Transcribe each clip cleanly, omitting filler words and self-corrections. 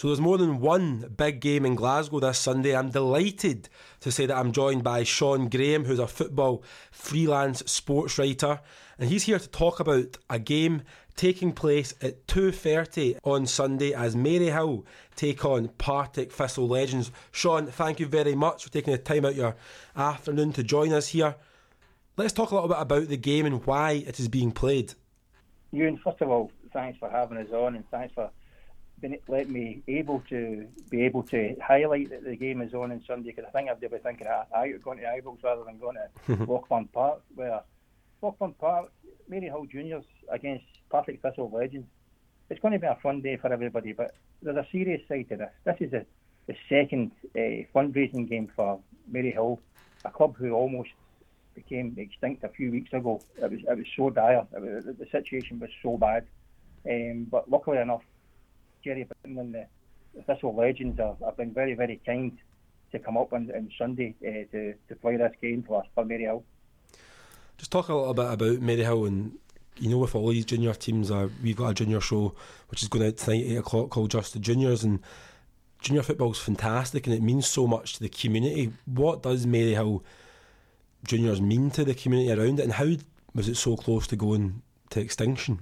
So there's more than one big game in Glasgow this Sunday. I'm delighted to say that I'm joined by Sean Graham, who's a football freelance sports writer, and he's here to talk about a game taking place at 2:30 on Sunday as Maryhill take on Partick Thistle Legends. Sean, thank you very much for taking the time out your afternoon to join us here. Let's talk a little bit about the game and why it is being played. Ewan, first of all, thanks for having us on, and thanks for letting me be able to highlight that the game is on Sunday, because I think I'd be thinking going to Ibrox rather than going to Lochburn Park, where Lochburn Park, Maryhill Juniors against Partick Thistle Legends. It's going to be a fun day for everybody, but there's a serious side to this. This is the second fundraising game for Maryhill, a club who almost became extinct a few weeks ago. It was so dire. The situation was so bad. But luckily enough, Jerry Britton and the Thistle Legends have been very, very kind to come up on Sunday to play this game for Maryhill. Just talk a little bit about Maryhill, and with all these junior teams, we've got a junior show which is going out tonight at 8 o'clock called Just the Juniors, and junior football's fantastic and it means so much to the community. What does Maryhill Juniors mean to the community around it, and how was it so close to going to extinction?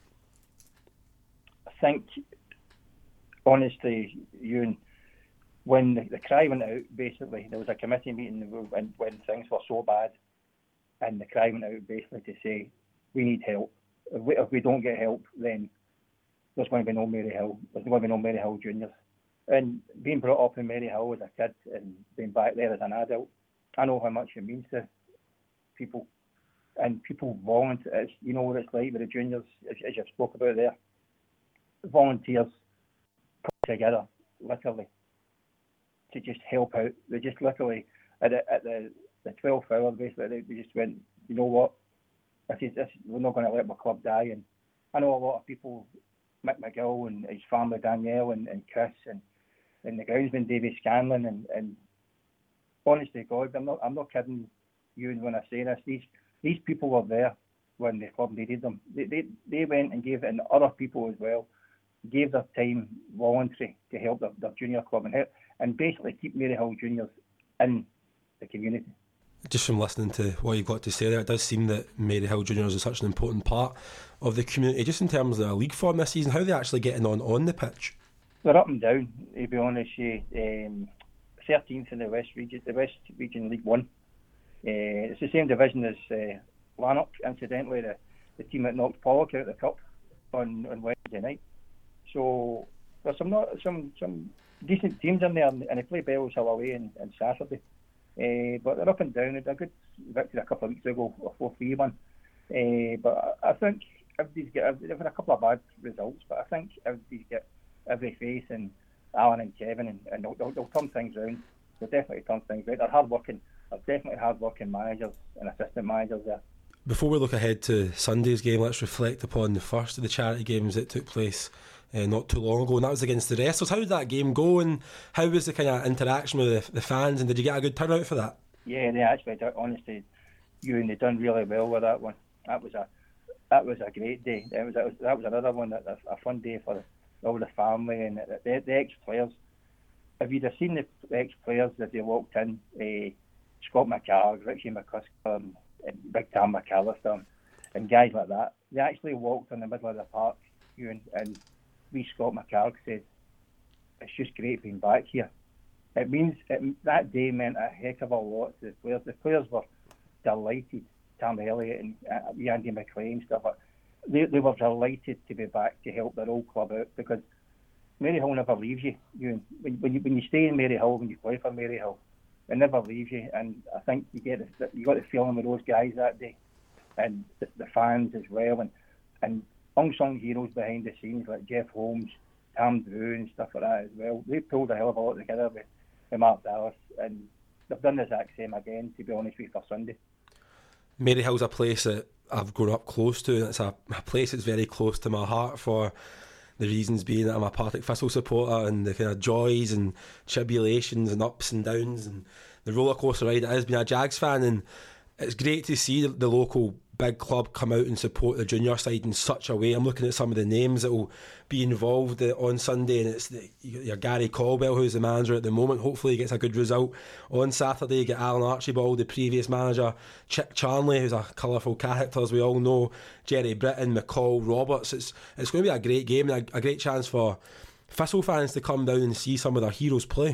I think, honestly, Ewan, when the cry went out, basically, there was a committee meeting when things were so bad, and the cry went out basically to say, we need help. If we don't get help, then there's going to be no Maryhill. There's going to be no Maryhill Juniors. And being brought up in Maryhill as a kid and being back there as an adult, I know how much it means to people. And people volunteer. You know what it's like with the juniors, as you spoke about there. Volunteers come together, literally, to just help out. They just literally, at the 12th hour, basically, they just went, you know what, we're not going to let my club die. And I know a lot of people, Mick McGill and his family, Danielle and Chris, and the groundsman, Davy Scanlon, and honestly, God, I'm not kidding you when I say this. These people were there when the club needed them. They went and gave it, and other people as well, gave their time voluntary to help their junior club and basically keep Maryhill Juniors in the community. Just from listening to what you've got to say there, it does seem that Maryhill Juniors is such an important part of the community. Just in terms of the league form this season, how are they actually getting on the pitch? They're up and down, to be honest. 13th in the West Region League 1. It's the same division as Lanark, incidentally, the team that knocked Pollock out of the cup on Wednesday night. So there's some decent teams in there, and they play Bells Hill away on Saturday. But they're up and down. They had a good victory a couple of weeks ago, a 4-3 one. But I think they've had a couple of bad results, but I think if these get every faith in Alan and Kevin, and they'll turn things around. They'll definitely turn things around. They're definitely hard-working managers and assistant managers there. Before we look ahead to Sunday's game, let's reflect upon the first of the charity games that took place not too long ago, and that was against the Wrestlers. How did that game go, and how was the kind of interaction with the fans, and did you get a good turnout for that? Yeah, they actually did. Honestly, they done really well with that one. That was a great day. That was another one, a fun day for all the family and the ex-players. If you'd have seen the ex-players as they walked in, Scott McCarr, Richie McCusker, and Big Tam McAllister, and guys like that, they actually walked in the middle of the park, and Scott McCarr said, it's just great being back here. It means that day meant a heck of a lot to the players. The players were delighted. Tam Elliott and Andy McLean stuff. They were delighted to be back to help their old club out, because Maryhill never leaves you. When you stay in Maryhill, when you play for Maryhill, it never leaves you. And I think you got the feeling with those guys that day, and the fans as well, and unsung heroes behind the scenes like Jeff Holmes, Tam Drew and stuff like that as well. They pulled a hell of a lot together with Mark Dallas, and they've done the exact same again, to be honest with you, for Sunday. Maryhill's a place that I've grown up close to, and it's a place that's very close to my heart, for the reasons being that I'm a Partick Thistle supporter, and the kind of joys and tribulations and ups and downs and the roller coaster ride it is being a Jags fan. And it's great to see the local big club come out and support the junior side in such a way. I'm looking at some of the names that will be involved on Sunday, and it's your Gary Caldwell, who's the manager at the moment. Hopefully he gets a good result on Saturday. You get Alan Archibald, the previous manager, Chick Charnley, who's a colourful character as we all know, Jerry Britton, McCall, Roberts. It's going to be a great game and a great chance for Thistle fans to come down and see some of their heroes play.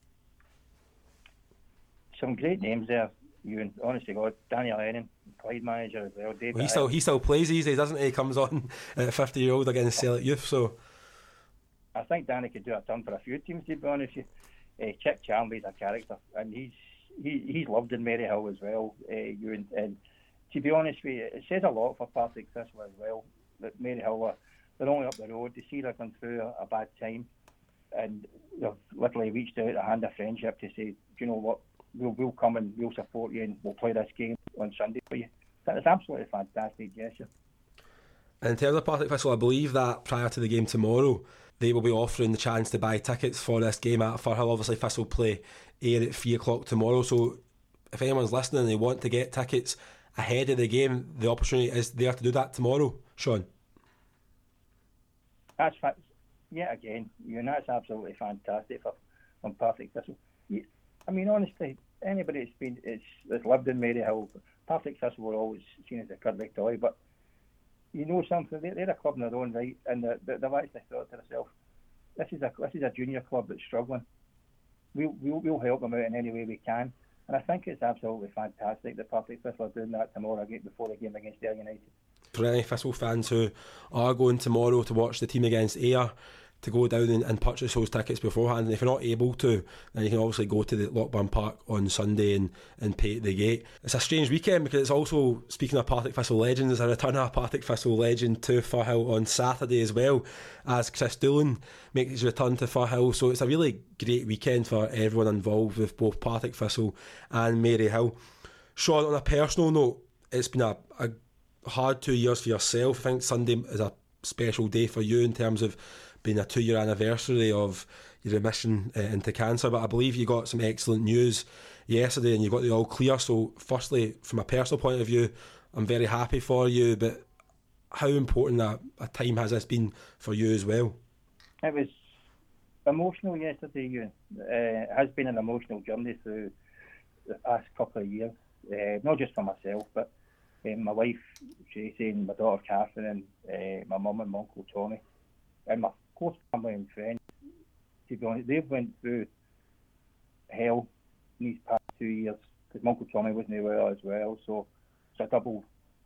Some great names there, Ewan. Honestly, God, Daniel Lennon, Clyde manager as well. He still plays these days, doesn't he? He comes on at 50-year-old against Celtic Youth. So I think Danny could do a turn for a few teams, to be honest with you. Chick Charnley's a character, and he's loved in Maryhill as well, Ewan. And to be honest with you, it says a lot for Partick Thistle as well that Maryhill they're only up the road. They see they're going through a bad time, and they've literally reached out a hand of friendship to say, do you know what? We'll come and we'll support you and we'll play this game on Sunday for you. It's absolutely fantastic gesture. In terms of Partick Thistle, I believe that prior to the game tomorrow, they will be offering the chance to buy tickets for this game at Firhill. Obviously, Thistle play Ayr at 3 o'clock tomorrow, so if anyone's listening and they want to get tickets ahead of the game, the opportunity is there to do that tomorrow. Sean? That's yet again, that's absolutely fantastic from Partick Thistle. I mean, honestly, anybody that's lived in Maryhill, Partick Thistle were always seen as a Kirkby toy, but you know something, they're a club in their own right, and they've actually thought to themselves, this is a junior club that's struggling. We'll help them out in any way we can, and I think it's absolutely fantastic that Partick Thistle are doing that tomorrow before the game against Ayr United. For any Thistle fans who are going tomorrow to watch the team against Ayr, to go down and purchase those tickets beforehand, and if you're not able to, then you can obviously go to the Lockburn Park on Sunday and pay at the gate. It's a strange weekend because it's also, speaking of Partick Thistle legends, there's a return of a Partick Thistle legend to Firhill on Saturday as well, as Chris Doolan makes his return to Firhill. So it's a really great weekend for everyone involved with both Partick Thistle and Maryhill. Sean, on a personal note, it's been a hard 2 years for yourself. I think Sunday is a special day for you in terms of being a 2-year anniversary of your remission into cancer, but I believe you got some excellent news yesterday and you got the all clear. So firstly, from a personal point of view, I'm very happy for you, but how important a time has this been for you as well? It was emotional yesterday, Ewan. It has been an emotional journey through the past couple of years, not just for myself, but my wife Tracy and my daughter Catherine and my mum and my uncle Tommy and my close family and friends. To be honest, they've went through hell in these past 2 years because my uncle Tommy wasn't well as well, so it's a double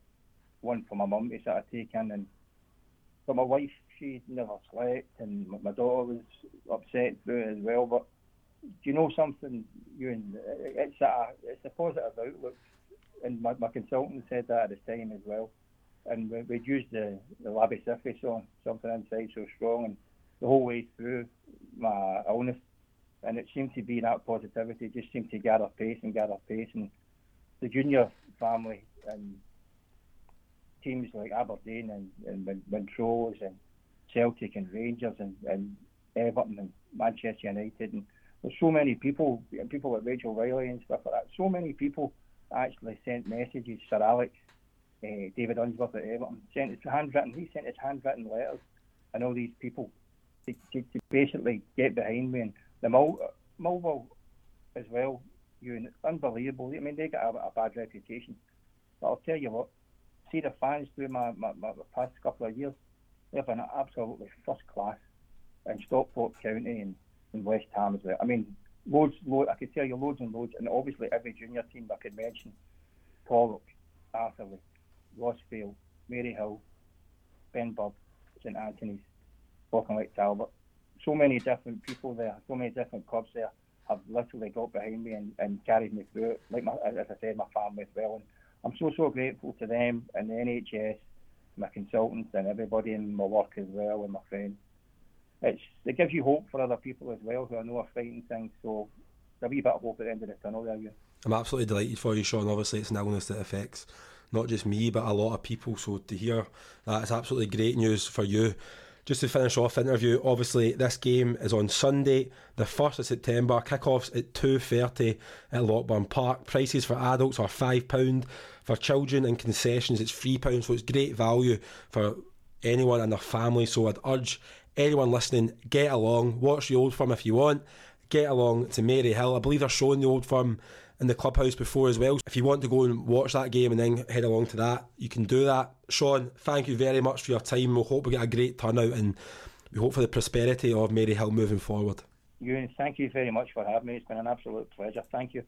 one for my mum to sort of take in. But my wife, she never slept, and my daughter was upset through it as well. But do you know something, Ewan? It's a positive outlook, and my consultant said that at the time as well. And we'd used the Labby Siffy song, Something Inside So Strong, and the whole way through my illness. And it seemed to be that positivity, just seemed to gather pace. And the junior family and teams like Aberdeen and Montrose and Celtic and Rangers and Everton and Manchester United. And there's so many people like Rachel Riley and stuff like that. So many people actually sent messages. Sir Alex, David Unsworth at Everton, he sent his handwritten letters and all these people to basically get behind me. And the Millwall as well, unbelievable. I mean, they got a bad reputation. But I'll tell you what, see the fans through my past couple of years, they've been absolutely first class in Stockport County and West Ham as well. I mean, loads, I could tell you loads and loads, and obviously every junior team I could mention: Pollock, Atherley, Rossfield, Maryhill, Benburb, St Anthony's, Auchinleck Talbot. So many different people there, so many different clubs there have literally got behind me and carried me through it, like as I said, my family as well. And I'm so grateful to them and the NHS, my consultants and everybody in my work as well and my friends. It gives you hope for other people as well who I know are fighting things, so there's a wee bit of hope at the end of the tunnel there. I'm absolutely delighted for you, Sean. Obviously it's an illness that affects not just me but a lot of people, so to hear that, it's absolutely great news for you. Just to finish off the interview, obviously this game is on Sunday, the 1st of September. Kick-off's at 2:30 at Lockburn Park. Prices for adults are £5. For children and concessions, it's £3. So it's great value for anyone and their family. So I'd urge anyone listening, get along, watch the Old Firm if you want. Get along to Maryhill. I believe they're showing the Old Firm in the clubhouse before as well. If you want to go and watch that game and then head along to that, you can do that. Sean, thank you very much for your time. We'll hope we get a great turnout, and we hope for the prosperity of Maryhill moving forward. Ewan, thank you very much for having me. It's been an absolute pleasure. Thank you.